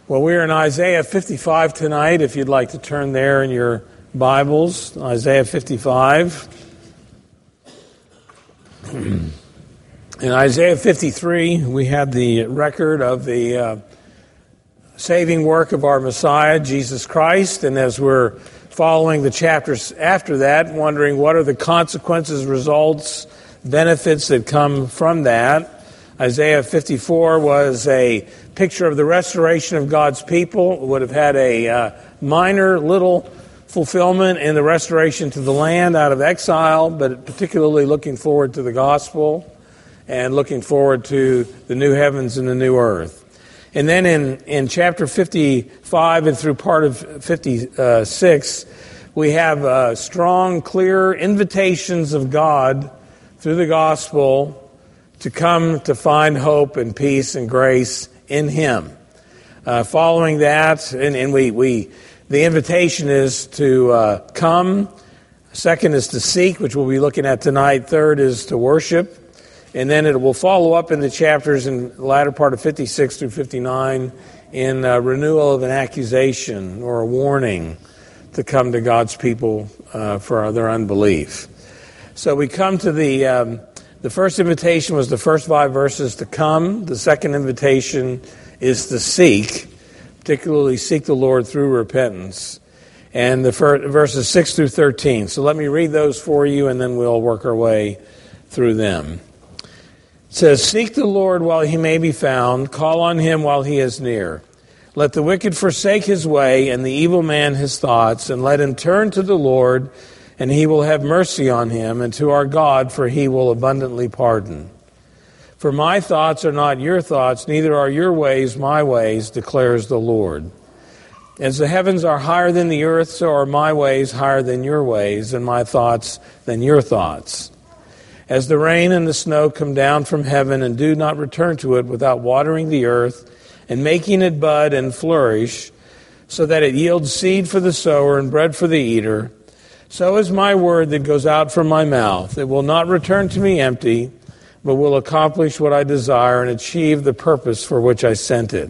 Well, we're in Isaiah 55 tonight, if you'd like to turn there in your Bibles. Isaiah 55. In Isaiah 53, we had the record of the saving work of our Messiah, Jesus Christ. And as we're following the chapters after that, wondering what are the consequences, results, benefits that come from that, Isaiah 54 was a picture of the restoration of God's people. It would have had a minor little fulfillment in the restoration to the land out of exile, but particularly looking forward to the gospel and looking forward to the new heavens and the new earth. And then in chapter 55 and through part of 56, we have strong, clear invitations of God through the gospel to come to find hope and peace and grace in Him. Following that, and the invitation is to come. Second is to seek, which we'll be looking at tonight. Third is to worship. And then it will follow up in the chapters in the latter part of 56 through 59 in renewal of an accusation or a warning to come to God's people for their unbelief. So we come to the first invitation was the first 5 verses to come. The second invitation is to seek, particularly seek the Lord through repentance. And the verses 6 through 13. So let me read those for you and then we'll work our way through them. It says, "Seek the Lord while He may be found, call on Him while He is near. Let the wicked forsake his way and the evil man his thoughts, and let him turn to the Lord, and He will have mercy on him, and to our God, for He will abundantly pardon. For my thoughts are not your thoughts, neither are your ways my ways, declares the Lord. As the heavens are higher than the earth, so are my ways higher than your ways, and my thoughts than your thoughts. As the rain and the snow come down from heaven and do not return to it without watering the earth and making it bud and flourish, so that it yields seed for the sower and bread for the eater, so is my word that goes out from my mouth. It will not return to me empty, but will accomplish what I desire and achieve the purpose for which I sent it.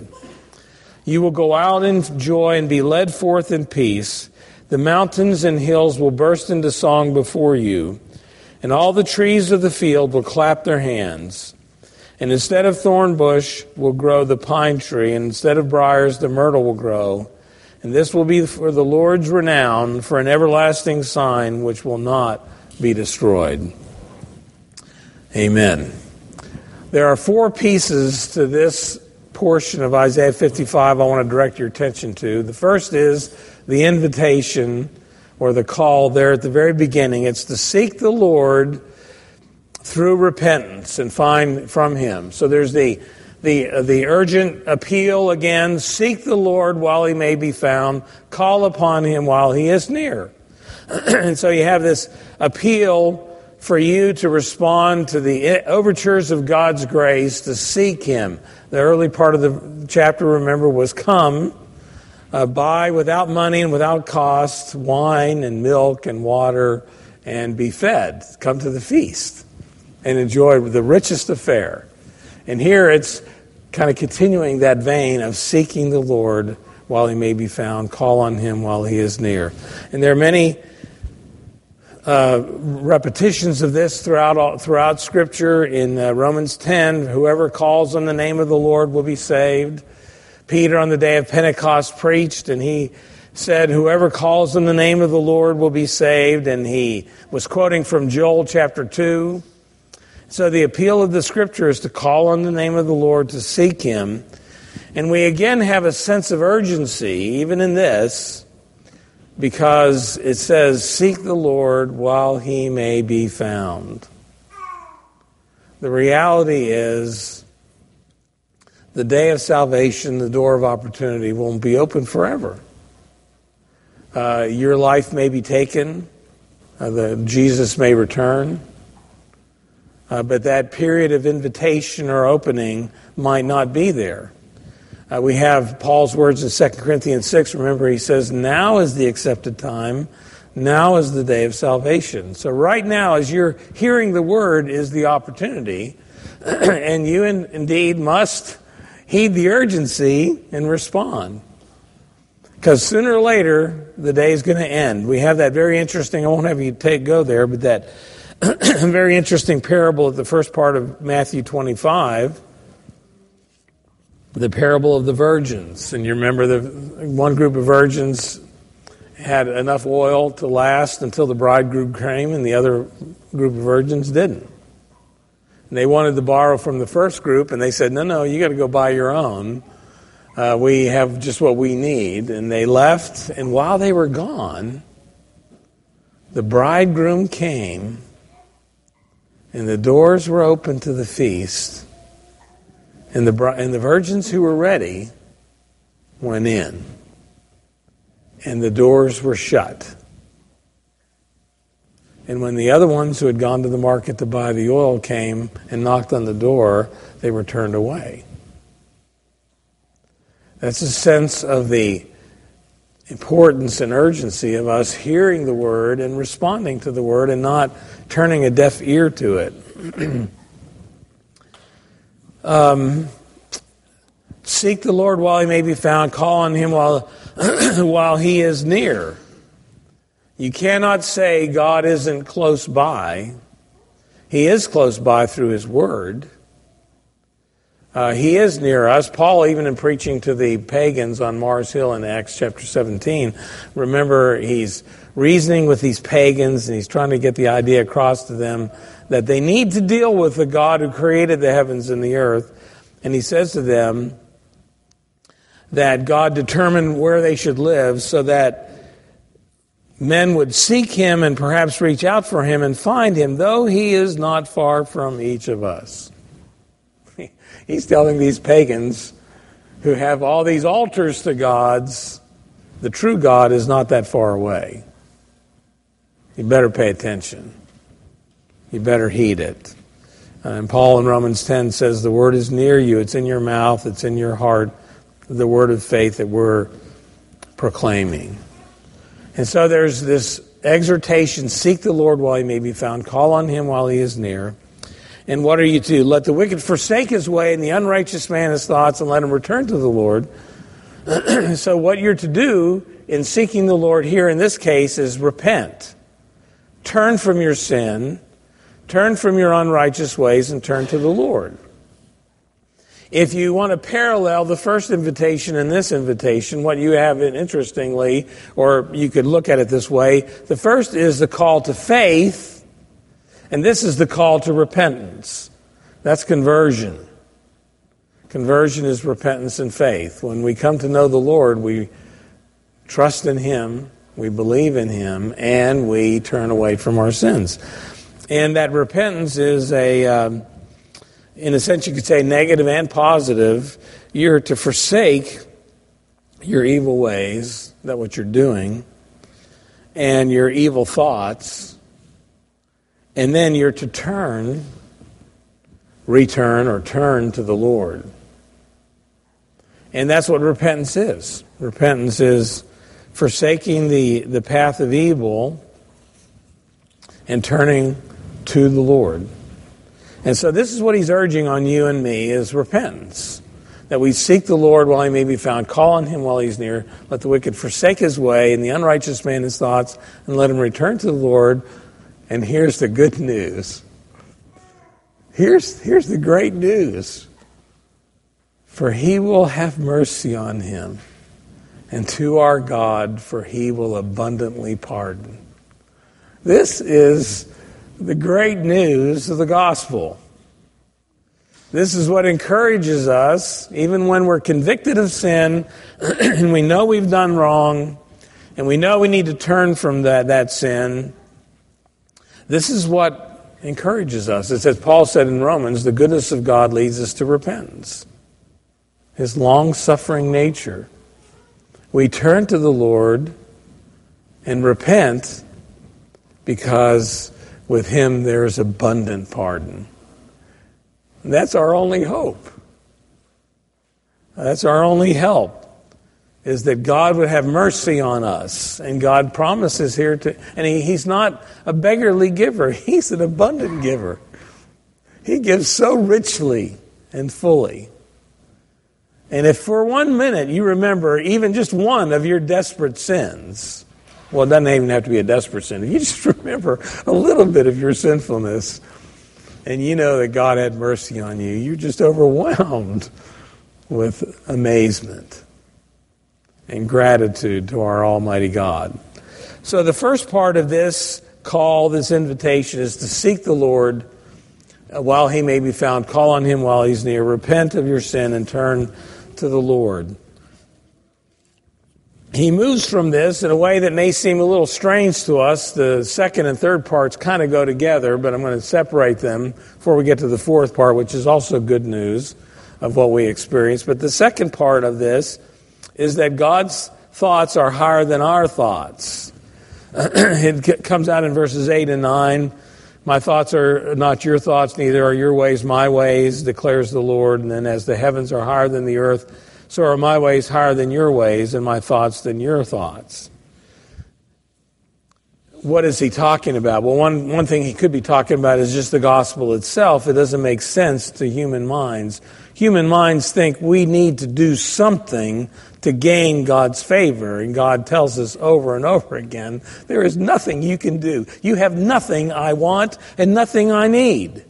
You will go out in joy and be led forth in peace. The mountains and hills will burst into song before you, and all the trees of the field will clap their hands. And instead of thorn bush will grow the pine tree, and instead of briars the myrtle will grow. And this will be for the Lord's renown, for an everlasting sign which will not be destroyed." Amen. There are 4 pieces to this portion of Isaiah 55 I want to direct your attention to. The first is the invitation or the call there at the very beginning. It's to seek the Lord through repentance and find from Him. So there's the urgent appeal again, seek the Lord while He may be found, call upon Him while He is near. And so you have this appeal for you to respond to the overtures of God's grace, to seek Him. The early part of the chapter, remember, was come, buy without money and without cost, wine and milk and water, and be fed. Come to the feast and enjoy the richest of fare. And here it's kind of continuing that vein of seeking the Lord while He may be found, call on Him while He is near. And there are many repetitions of this throughout Scripture. In Romans 10, whoever calls on the name of the Lord will be saved. Peter on the day of Pentecost preached, and he said, whoever calls on the name of the Lord will be saved. And he was quoting from Joel chapter 2. So the appeal of the Scripture is to call on the name of the Lord, to seek Him. And we again have a sense of urgency, even in this, because it says, seek the Lord while He may be found. The reality is, the day of salvation, the door of opportunity, won't be open forever. Your life may be taken. Jesus may return. But that period of invitation or opening might not be there. We have Paul's words in 2 Corinthians 6. Remember, he says, now is the accepted time. Now is the day of salvation. So right now, as you're hearing the word, is the opportunity. And you indeed must heed the urgency and respond. Because sooner or later, the day is going to end. We have that very interesting, I won't have you go there, but that very interesting parable at the first part of Matthew 25, the parable of the virgins. And you remember the one group of virgins had enough oil to last until the bridegroom came, and the other group of virgins didn't. And they wanted to borrow from the first group, and they said, no, you got to go buy your own. We have just what we need. And they left, and while they were gone, the bridegroom came, and the doors were open to the feast, and the virgins who were ready went in, and the doors were shut. And when the other ones who had gone to the market to buy the oil came and knocked on the door, they were turned away. That's a sense of the importance and urgency of us hearing the word and responding to the word and not turning a deaf ear to it. Seek the Lord while he may be found. Call on him while he is near. You cannot say God isn't close by. He is close by through his word. He is near us. Paul, even in preaching to the pagans on Mars Hill in Acts chapter 17, remember he's reasoning with these pagans and he's trying to get the idea across to them that they need to deal with the God who created the heavens and the earth. And he says to them that God determined where they should live so that men would seek him and perhaps reach out for him and find him, though he is not far from each of us. He's telling these pagans who have all these altars to gods, the true God is not that far away. You better pay attention. You better heed it. And Paul in Romans 10 says the word is near you. It's in your mouth. It's in your heart. The word of faith that we're proclaiming. And so there's this exhortation, seek the Lord while he may be found. Call on him while he is near. And what are you to do? Let the wicked forsake his way and the unrighteous man his thoughts, and let him return to the Lord. So what you're to do in seeking the Lord here in this case is repent. Turn from your sin. Turn from your unrighteous ways and turn to the Lord. If you want to parallel the first invitation and this invitation, what you have, interestingly, or you could look at it this way, the first is the call to faith, and this is the call to repentance. That's conversion. Conversion is repentance and faith. When we come to know the Lord, we trust in him, we believe in him, and we turn away from our sins. And that repentance is in a sense you could say negative and positive. You're to forsake your evil ways, that's what you're doing, and your evil thoughts, and then you're to turn to the Lord. And that's what repentance is. Repentance is forsaking the path of evil and turning to the Lord. And so this is what he's urging on you and me, is repentance. That we seek the Lord while he may be found. Call on him while he's near. Let the wicked forsake his way and the unrighteous man his thoughts, and let him return to the Lord. And here's the good news. Here's the great news. For he will have mercy on him, and to our God, for he will abundantly pardon. This is the great news of the gospel. This is what encourages us, even when we're convicted of sin, and we know we've done wrong, and we know we need to turn from that sin. This is what encourages us. It's as Paul said in Romans, the goodness of God leads us to repentance. His long-suffering nature. We turn to the Lord and repent because with him there is abundant pardon. And that's our only hope. That's our only help, is that God would have mercy on us. And God promises here and he's not a beggarly giver. He's an abundant giver. He gives so richly and fully. And if for 1 minute you remember even just one of your desperate sins, well, it doesn't even have to be a desperate sin. If you just remember a little bit of your sinfulness, and you know that God had mercy on you, you're just overwhelmed with amazement and gratitude to our Almighty God. So the first part of this call, this invitation, is to seek the Lord while He may be found. Call on Him while He's near. Repent of your sin and turn to the Lord. He moves from this in a way that may seem a little strange to us. The second and third parts kind of go together, but I'm going to separate them before we get to the fourth part, which is also good news of what we experience. But the second part of this is that God's thoughts are higher than our thoughts. It comes out in verses 8 and 9. My thoughts are not your thoughts, neither are your ways my ways, declares the Lord. And then as the heavens are higher than the earth, so are my ways higher than your ways, and my thoughts than your thoughts. What is he talking about? Well, one thing he could be talking about is just the gospel itself. It doesn't make sense to human minds. Human minds think we need to do something to gain God's favor, and God tells us over and over again, there is nothing you can do. You have nothing I want and nothing I need.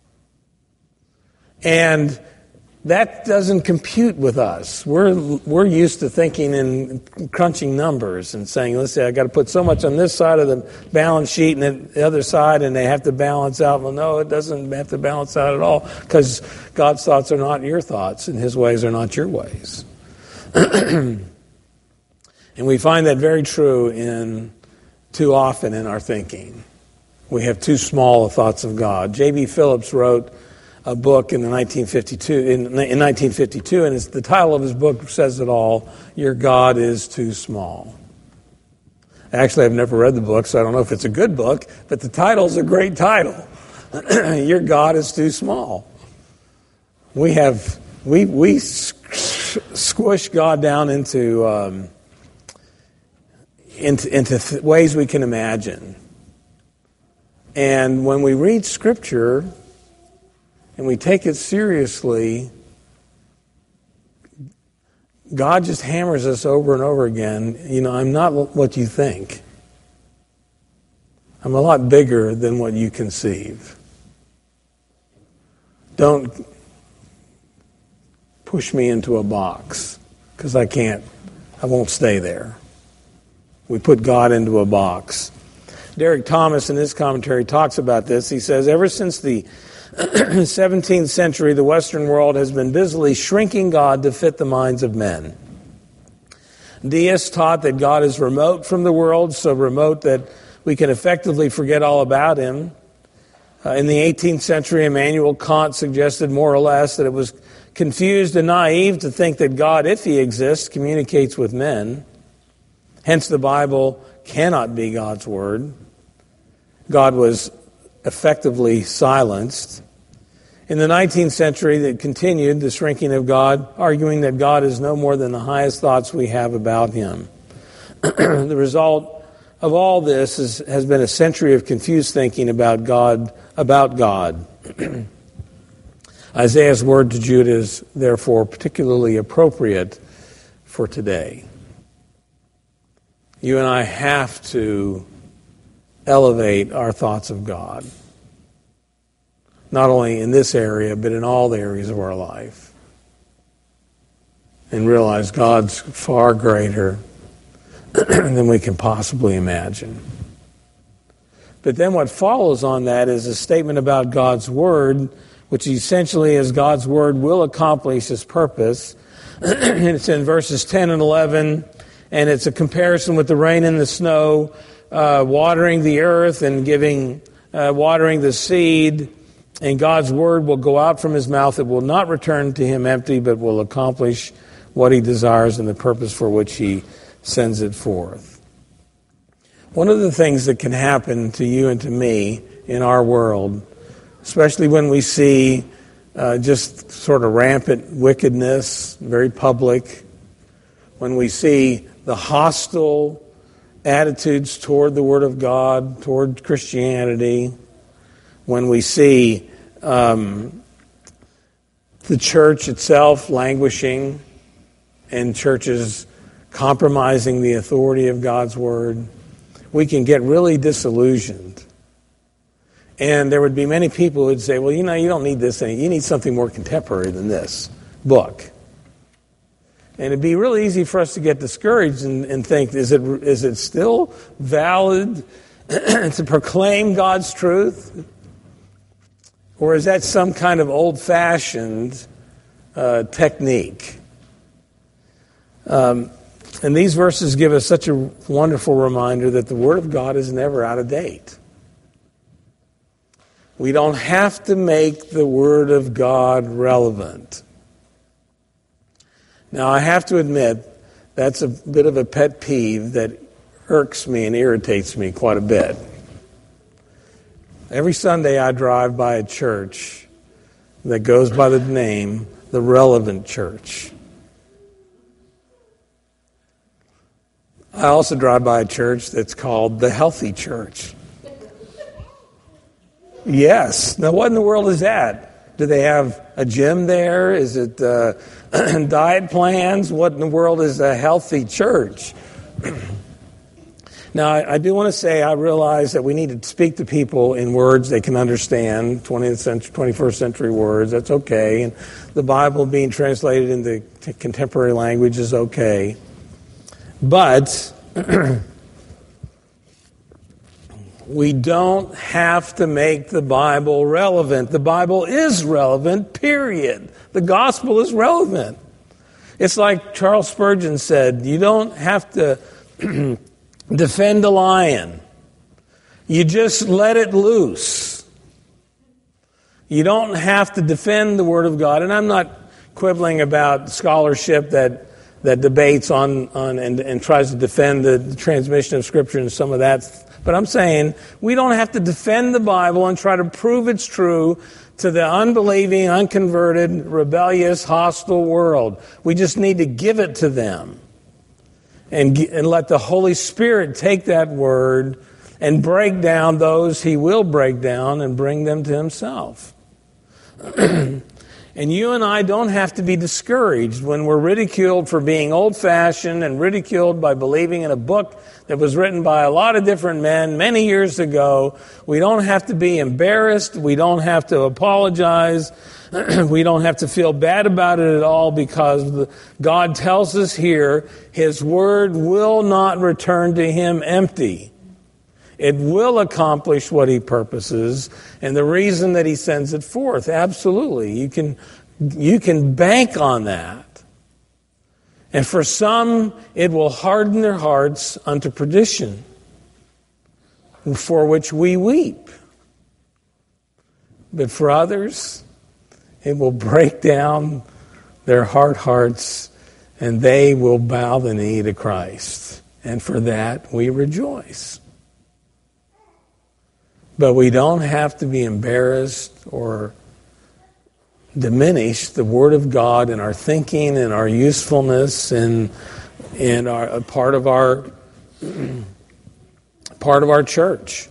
And that doesn't compute with us. We're used to thinking in crunching numbers and saying, let's say I got to put so much on this side of the balance sheet and the other side, and they have to balance out. Well, no, it doesn't have to balance out at all, because God's thoughts are not your thoughts, and His ways are not your ways. And we find that very true too often in our thinking. We have too small thoughts of God. J.B. Phillips wrote a book in 1952, and the title of his book says it all: Your God is Too Small. Actually, I've never read the book, so I don't know if it's a good book, but the title's a great title. Your God is too small. We squish God down into ways we can imagine. And when we read Scripture and we take it seriously, God just hammers us over and over again. I'm not what you think. I'm a lot bigger than what you conceive. Don't push me into a box, because I won't stay there. We put God into a box. Derek Thomas in his commentary talks about this. He says, ever since the 17th century, the Western world has been busily shrinking God to fit the minds of men. Deists taught that God is remote from the world, so remote that we can effectively forget all about Him. In the 18th century, Immanuel Kant suggested more or less that it was confused and naive to think that God, if He exists, communicates with men. Hence, the Bible cannot be God's Word. God was effectively silenced. In the 19th century, that continued the shrinking of God, arguing that God is no more than the highest thoughts we have about Him. The result of all this has been a century of confused thinking about God. Isaiah's word to Judah is therefore particularly appropriate for today. You and I have to elevate our thoughts of God, not only in this area, but in all the areas of our life, and realize God's far greater than we can possibly imagine. But then what follows on that is a statement about God's Word, which essentially is God's Word will accomplish His purpose. And it's in verses 10 and 11, and it's a comparison with the rain and the snow, watering the earth and watering the seed. And God's Word will go out from His mouth. It will not return to Him empty, but will accomplish what He desires and the purpose for which He sends it forth. One of the things that can happen to you and to me in our world, especially when we see just sort of rampant wickedness, very public, when we see the hostile attitudes toward the Word of God, toward Christianity, when we see the church itself languishing and churches compromising the authority of God's word, we can get really disillusioned. And there would be many people who would say, well, you don't need this. You need something more contemporary than this book. And it'd be really easy for us to get discouraged and think, is it still valid to proclaim God's truth? Or is that some kind of old-fashioned technique? And these verses give us such a wonderful reminder that the Word of God is never out of date. We don't have to make the Word of God relevant. Now, I have to admit, that's a bit of a pet peeve that irks me and irritates me quite a bit. Every Sunday I drive by a church that goes by the name, the Relevant Church. I also drive by a church that's called the Healthy Church. Yes. Now, what in the world is that? Do they have a gym there? Is it diet plans? What in the world is a healthy church? Now, I do want to say I realize that we need to speak to people in words they can understand, 20th century, 21st century words. That's okay. And the Bible being translated into contemporary language is okay. But we don't have to make the Bible relevant. The Bible is relevant, period. The gospel is relevant. It's like Charles Spurgeon said, you don't have to defend a lion. You just let it loose. You don't have to defend the Word of God. And I'm not quibbling about scholarship that debates on and tries to defend the transmission of Scripture and some of that. But I'm saying we don't have to defend the Bible and try to prove it's true to the unbelieving, unconverted, rebellious, hostile world. We just need to give it to them and let the Holy Spirit take that word and break down those He will break down and bring them to Himself. And you and I don't have to be discouraged when we're ridiculed for being old-fashioned and ridiculed by believing in a book that was written by a lot of different men many years ago. We don't have to be embarrassed. We don't have to apologize. We don't have to feel bad about it at all, because God tells us here His word will not return to Him empty. It will accomplish what He purposes, and the reason that He sends it forth. Absolutely. You can bank on that. And for some, it will harden their hearts unto perdition, for which we weep. But for others, it will break down their hearts, and they will bow the knee to Christ. And for that, we rejoice. But we don't have to be embarrassed or diminish the Word of God in our thinking and our usefulness and our part of our church.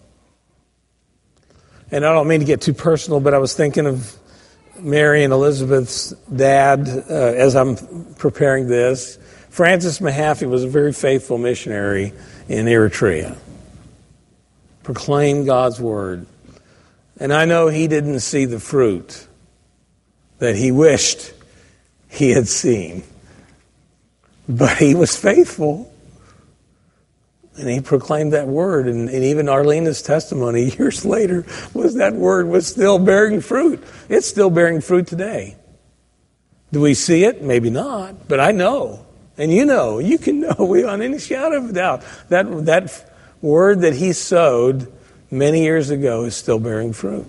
And I don't mean to get too personal, but I was thinking of Mary and Elizabeth's dad as I'm preparing this. Francis Mahaffey was a very faithful missionary in Eritrea. Proclaim God's word. And I know he didn't see the fruit that he wished he had seen. But he was faithful. And he proclaimed that word. And even Arlena's testimony years later was that word was still bearing fruit. It's still bearing fruit today. Do we see it? Maybe not. But I know. And you know. You can know without any shadow of a doubt. That word that he sowed many years ago is still bearing fruit.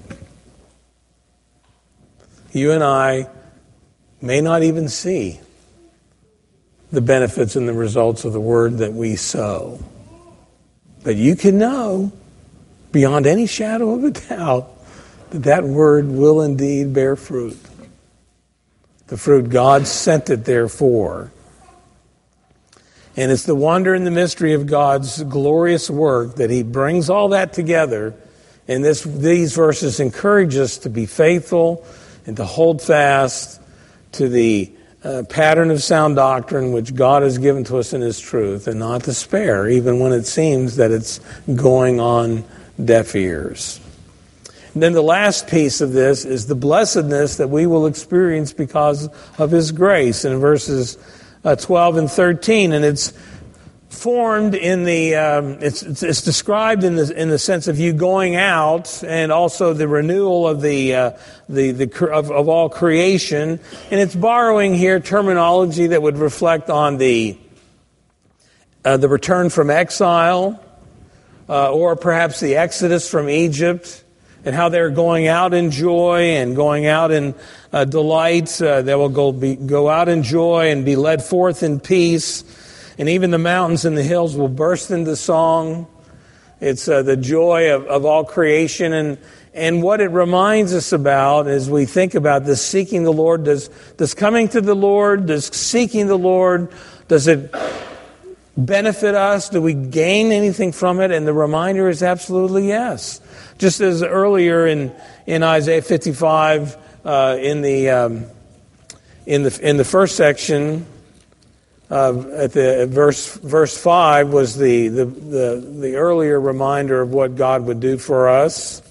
You and I may not even see the benefits and the results of the word that we sow. But you can know beyond any shadow of a doubt that that word will indeed bear fruit. The fruit God sent it there for. And it's the wonder and the mystery of God's glorious work that He brings all that together. And these verses encourage us to be faithful and to hold fast to the pattern of sound doctrine which God has given to us in His truth, and not to spare, even when it seems that it's going on deaf ears. And then the last piece of this is the blessedness that we will experience because of His grace in verses 12 and 13, and it's formed in the it's described in the sense of you going out, and also the renewal of of all creation, and it's borrowing here terminology that would reflect on the return from exile, or perhaps the exodus from Egypt, and how they're going out in joy and going out in delight. They will go out in joy and be led forth in peace. And even the mountains and the hills will burst into song. It's the joy of all creation. And what it reminds us about as we think about this seeking the Lord, does coming to the Lord, does seeking the Lord, does it benefit us? Do we gain anything from it? And the reminder is absolutely yes. Just as earlier in Isaiah 55, in the first section, at the verse 5 was the earlier reminder of what God would do for us.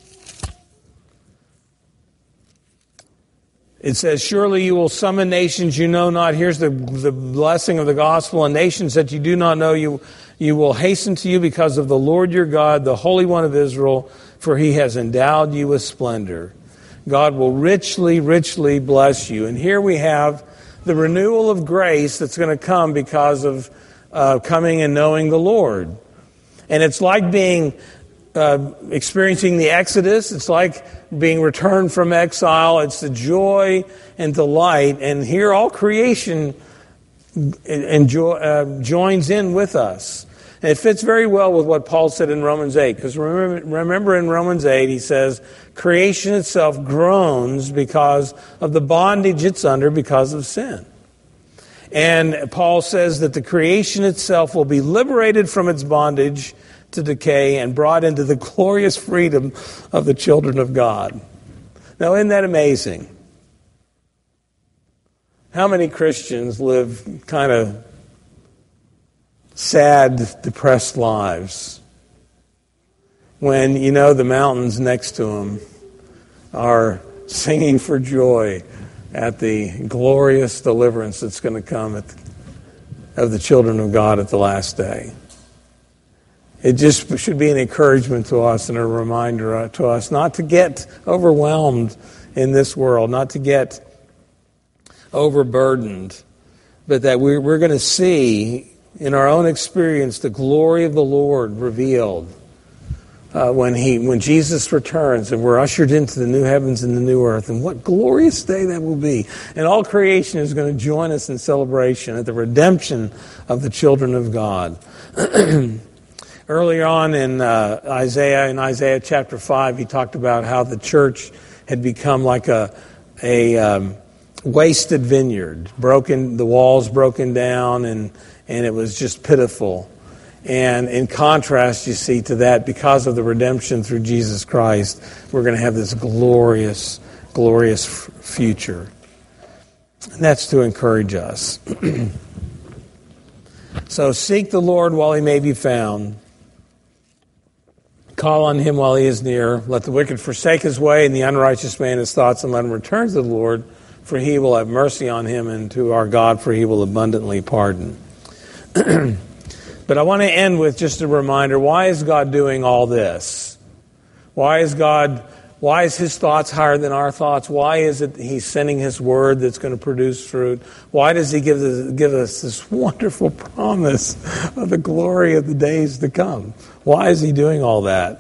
It says, "Surely you will summon nations you know not." Here's the blessing of the gospel. "And nations that you do not know, you will hasten to you because of the Lord your God, the Holy One of Israel, for He has endowed you with splendor." God will richly, richly bless you. And here we have the renewal of grace that's going to come because of coming and knowing the Lord. And it's like experiencing the Exodus. It's like being returned from exile. It's the joy and delight. And here all creation joins in with us. And it fits very well with what Paul said in Romans 8. Because remember in Romans 8, he says, creation itself groans because of the bondage it's under because of sin. And Paul says that the creation itself will be liberated from its bondage to decay and brought into the glorious freedom of the children of God. Now, isn't that amazing? How many Christians live kind of sad, depressed lives when the mountains next to them are singing for joy at the glorious deliverance that's going to come of the children of God at the last day? It just should be an encouragement to us and a reminder to us not to get overwhelmed in this world, not to get overburdened, but that we're going to see in our own experience the glory of the Lord revealed when Jesus returns and we're ushered into the new heavens and the new earth. And what glorious day that will be. And all creation is going to join us in celebration at the redemption of the children of God. Earlier on in Isaiah chapter 5, he talked about how the church had become like a wasted vineyard, the walls broken down, and it was just pitiful. And in contrast, you see, to that, because of the redemption through Jesus Christ, we're going to have this glorious, glorious future. And that's to encourage us. So seek the Lord while He may be found. Call on Him while He is near. Let the wicked forsake his way and the unrighteous man his thoughts, and let him return to the Lord, for He will have mercy on him, and to our God, for He will abundantly pardon. But I want to end with just a reminder, why is God doing all this? Why is His thoughts higher than our thoughts? Why is it He's sending His word that's going to produce fruit? Why does He give us this wonderful promise of the glory of the days to come? Why is He doing all that?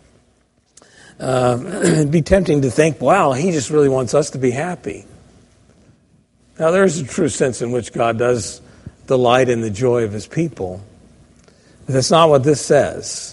It'd be tempting to think, wow, He just really wants us to be happy. Now, there is a true sense in which God does delight in the joy of His people. But that's not what this says.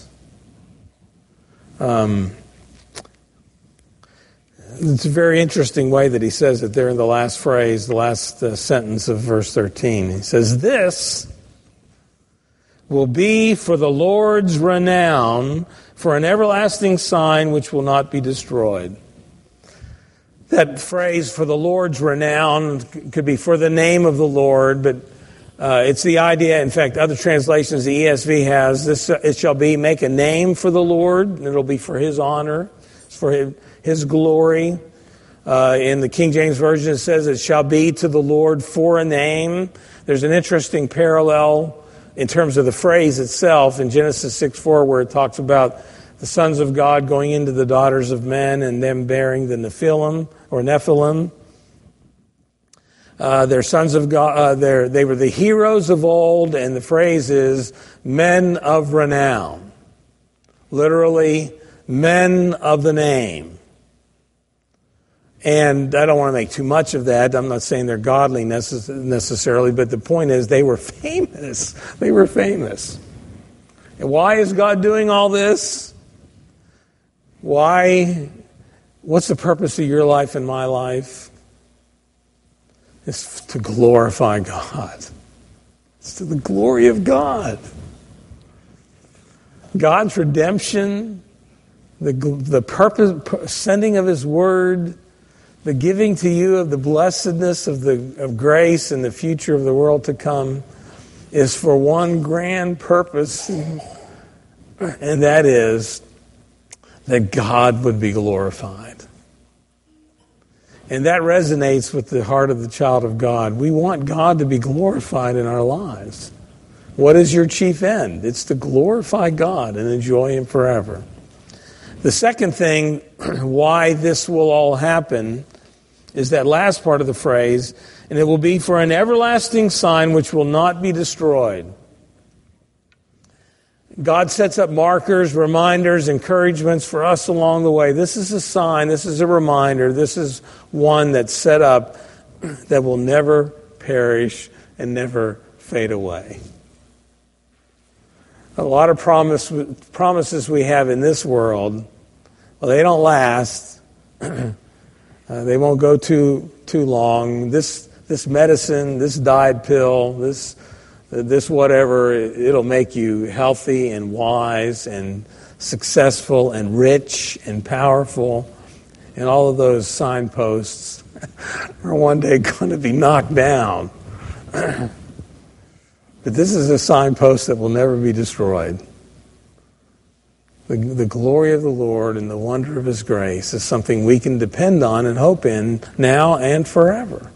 It's a very interesting way that he says it there in the last phrase, the last sentence of verse 13. He says, "This will be for the Lord's renown, for an everlasting sign which will not be destroyed." That phrase, for the Lord's renown, could be for the name of the Lord, but it's the idea, in fact, other translations, the ESV has, this, it shall be, make a name for the Lord, and it'll be for His honor, for His glory. In the King James Version, it says, it shall be to the Lord for a name. There's an interesting parallel in terms of the phrase itself in Genesis 6:4, where it talks about the sons of God going into the daughters of men and them bearing the Nephilim or Nephilim. They're sons of God. They were the heroes of old, and the phrase is men of renown. Literally, men of the name. And I don't want to make too much of that. I'm not saying they're godly necessarily, but the point is they were famous. They were famous. And why is God doing all this? Why? What's the purpose of your life and my life? It's to glorify God. It's to the glory of God. God's redemption, the purpose, sending of His Word, the giving to you of the blessedness of grace and the future of the world to come is for one grand purpose, and that is that God would be glorified. And that resonates with the heart of the child of God. We want God to be glorified in our lives. What is your chief end? It's to glorify God and enjoy Him forever. The second thing, why this will all happen, is that last part of the phrase, and it will be for an everlasting sign which will not be destroyed. God sets up markers, reminders, encouragements for us along the way. This is a sign, this is a reminder, this is one that's set up that will never perish and never fade away. A lot of promises we have in this world, well, they don't last. They won't go too long. This medicine, this diet pill, this whatever, it'll make you healthy and wise and successful and rich and powerful. And all of those signposts are one day going to be knocked down. But this is a signpost that will never be destroyed. The glory of the Lord and the wonder of His grace is something we can depend on and hope in now and forever.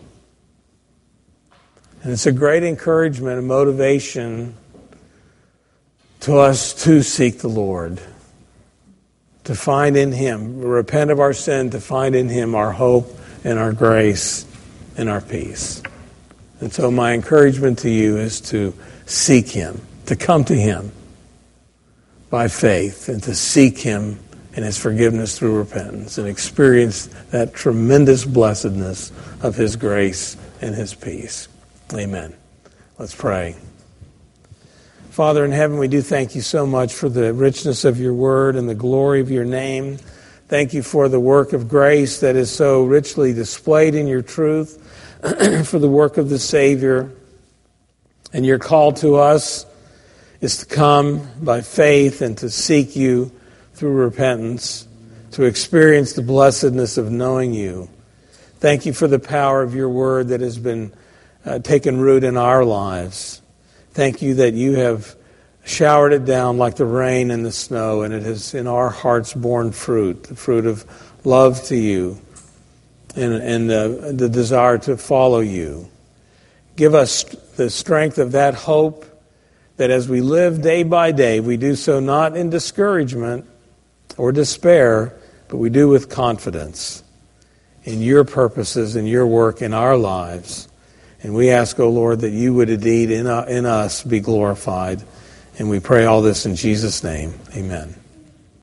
And it's a great encouragement and motivation to us to seek the Lord, to find in Him, repent of our sin, to find in Him our hope and our grace and our peace. And so my encouragement to you is to seek Him, to come to Him by faith, and to seek Him and His forgiveness through repentance and experience that tremendous blessedness of His grace and His peace. Amen. Let's pray. Father in heaven, we do thank You so much for the richness of Your word and the glory of Your name. Thank You for the work of grace that is so richly displayed in Your truth, for the work of the Savior. And Your call to us is to come by faith and to seek You through repentance, to experience the blessedness of knowing You. Thank You for the power of Your word that has been taken root in our lives. Thank You that You have showered it down like the rain and the snow, and it has in our hearts borne fruit, the fruit of love to You and the desire to follow You. Give us the strength of that hope, that as we live day by day, we do so not in discouragement or despair, but we do with confidence in Your purposes and Your work in our lives. And we ask, O Lord, that You would indeed in us be glorified. And we pray all this in Jesus' name. Amen.